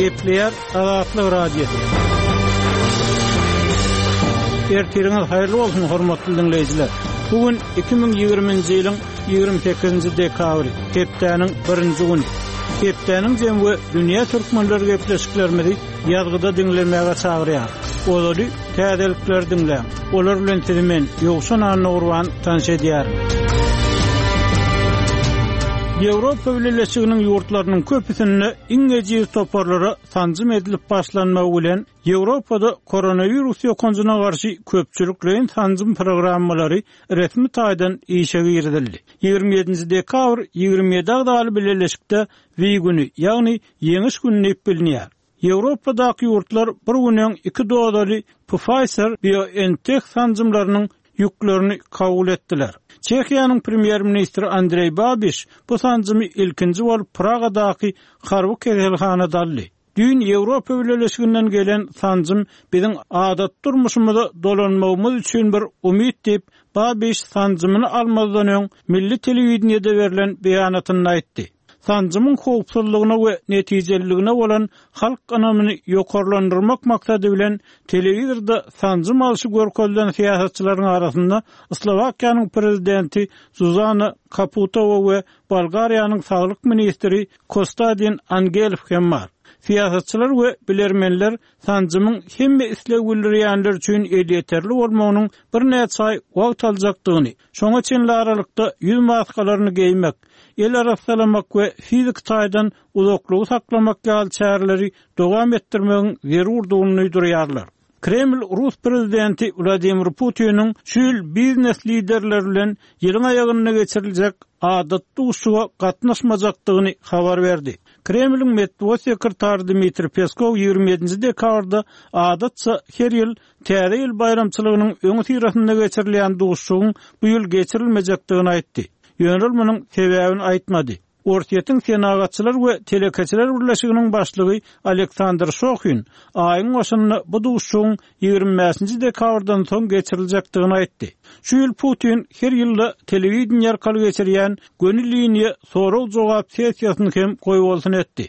Gepleyer Azatlyk Radio. Ertiriňiz haýyrly bolsun hormatly dinleýijiler. Bugün 2020-nji ýylyň 28-nji dekabry, hepdeniň 1-nji güni. Hepdeniň jemgy dünýä türkmenleri gepleşiklerimizi ýazgyda dinlemäge çagyrýar. Olary täzelikler dinleýär. Olar bilen telimen ýogşan anyny urban tanış edýär. Ýewropa Birleşiginiň ýurtlarynyň köpüsinde iňeji toparlara tanzym edilip başlanmagy bilen Ýewropada koronavirus ýokanjyna garşy köpçüliklerin tanzym programmalary resmi taýdan işe girdildi. 27 dekabr 27 agdaly Birleşikde we güni, ýagny ýeňiş gününi bilinýär. Ýewropadaky ýurtlar bir güniň 2 dozaly Pfizer-BioNTech tanzymlarynyň ýüklerini kabul etdiler. Çekiýanyň premier ministri Andrej Babiš bu tanzymy ilkinji bolup Pragadaky Harby keselhanada aldy. Dün Ýewropa Birleşiginden gelen tanzym biziň adat durmuşymyza dolanmagymyz üçin bir umyt diýip Babiš tanzymyny almazdan öň milli telewizionyada berilen beýanatyny aýtdy. Tanzymyň howpsuzlygyna we netijeligine bolan halk anamyny ýokarlandyrmak maksady bilen telewizorda tanzym alyşy görkezlen siýasatçylaryň arasynda Slovakiýanyň prezidenti Zuzana Kaputova we Bolgariýanyň saglyk ministri Kostadin Angeliv hem bar. Siýasatçylar we bilermenler tanzymyň hemme islegillerýänler üçin ýeterli bolmagynyň bir näçe aý wagt aljakdygyny, şoňa çenli aralykda ýüz maskalaryny giymek, el arasalamak we fizik taýdan uzaklygy saklamak ýaly çäreleri dowam etdirmegiň zerurdygyny ýurýarlar. Kreml Rus prezidenti Vladimir Putin'in şül biznes liderleri bilen ýylyň aýagyna geçiriljek adatly usuga gatnaşmajakdygyny habar berdi. Kremlin Medwa sekretary Dmitri Peskov 27 dekabrda adatça her ýyl täze ýyl bayramçylygynyň öňü tirasynda geçirilýän duşugyň bu ýyl geçirilmejekdigini aýtdy. Ýönerilmeniň sebäbini aýtmady. Ortiýetiň senagatçylar we telekeçiler birleşiginiň başlygy Aleksandr Shokhin aýyň başyny bu duşugyň 25-nji dekabrdan soň geçiriljakdygyny aýtdy. Şu ýyl Putin her ýylda telewizyon ýarkaly geçirýän gönülliliğine soraw jogap sessiýasyny hem goýup bolsun etdi.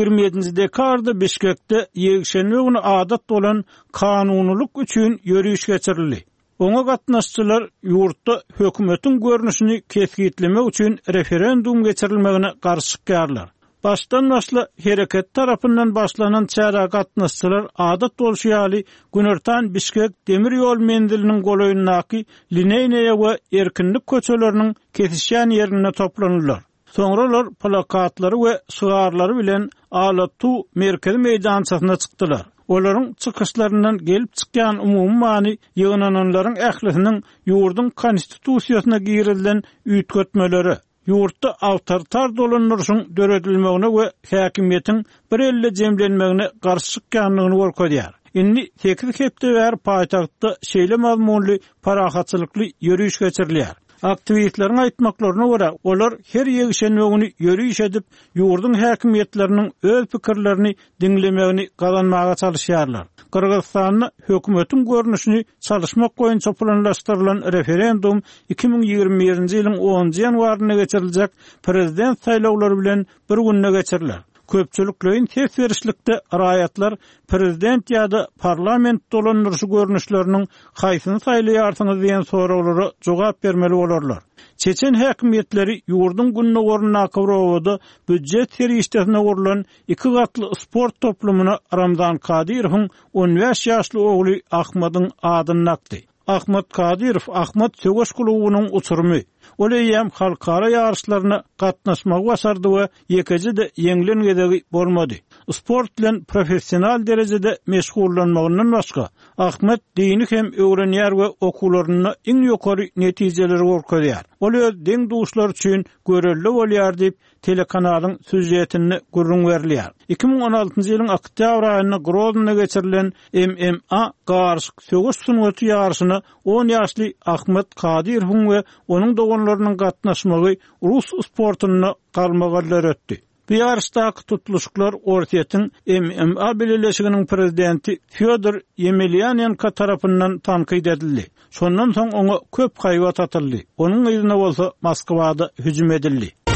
27 dekabrda Bişkekde ýegşenme güni adat bolan kanunulyk üçin ýörüş geçirildi. Oňa gatnaşçylar ýurtda hökümetiň görnüşini kesgitlemek üçin referendum geçirilmegine garşy çykýarlar. Başdan başla hereket tarapyndan başlanan çara gatnaşçylar adat bolşýaly günertan Bişkek demir ýol mendiliniň golaýyndaky Lineýneye we Erkinlik köçeleriniň kesişýän ýerine toplanýarlar. Soňralar plakatlary we şygarlary bilen Alatu merkezi meýdançasyna çykdylar. Olaryň çykyşlaryndan gelip çykýan umumy many ýygnananlaryň ählisiniň ýurdun konstitusiýasyna girilen üýtgetmeleri, ýurtda awtoritar dolanmaryşyň döredilmegine we häkimiýetiň bir elle jemlenmegine garşy çykýanlygyny görkezýär. Indi 8 hepde bäri paýtagtda şeýle mazmunly parahatçylykly ýörüş geçirilýär. Aktivistlerin aýtmaklaryna görä, olar her ýegşenme güni ýörüş edip ýurdun häkimiýetleriniň öz pikirlerini dinlemegini gazanmaga çalışýarlar. Kyrgyzstanyň hökümetiň görnüşini çalışmak goýunça planlaşdyrylan referendum 2021-nji ýylyň 10-njy ýanwaryna geçiriljek prezident saýlawlary bilen bir günne geçirilir. Köpçüliklerin ses verişlikde raýatlar prezident ýa-da parlament dolandyryşy görnüşleriniň haýsyny saýlaýarsyňyz diýen sorawlara jogap bermeli bolarlar. Çeçen häkimiýetleri ýurdun günne gorunna kawrawada büdjet serişdesine gurulan 2 gatly sport toplumuna Ramzan Kadyrowyň 15 ýaşly ogly Ahmadyň adyny nakdy. Ahmat Kadirov Ahmat Sögöş klubunyň uçurumy. Oleýem halkara ýarışlaryna gatnaşmagy başardy we ýekeje de ýeňlengedegi bolmady. Sport bilen professional derejede meşgullanmagyndan başga Ahmet dini hem öwrenýär we okuwlaryna iň ýokary netijeleri görkezýär. Ol öz deň duşlar üçin görelli bolýar diýip telekanalyň süjetini gurrun berilýär. 2016-njy ýylyň oktyabr aýyna Groznyna geçirilen MMA garşy sögüş sungaty ýarşyna 10 ýaşly Ahmet Kadirowyň we onuň doganlarynyň gatnaşmagy Rus sportunyna galmagallar ötdi. Bu yarışdaky tutuluşlar ortiýetiň MMA Birleşiginiň prezidenti Fyodor Yemelyanenko tarapyndan tanqid edildi. Şondan soň oňa köp haýwat atyldy. Onuň ýerine bolsa Moskwada hüjüm edildi.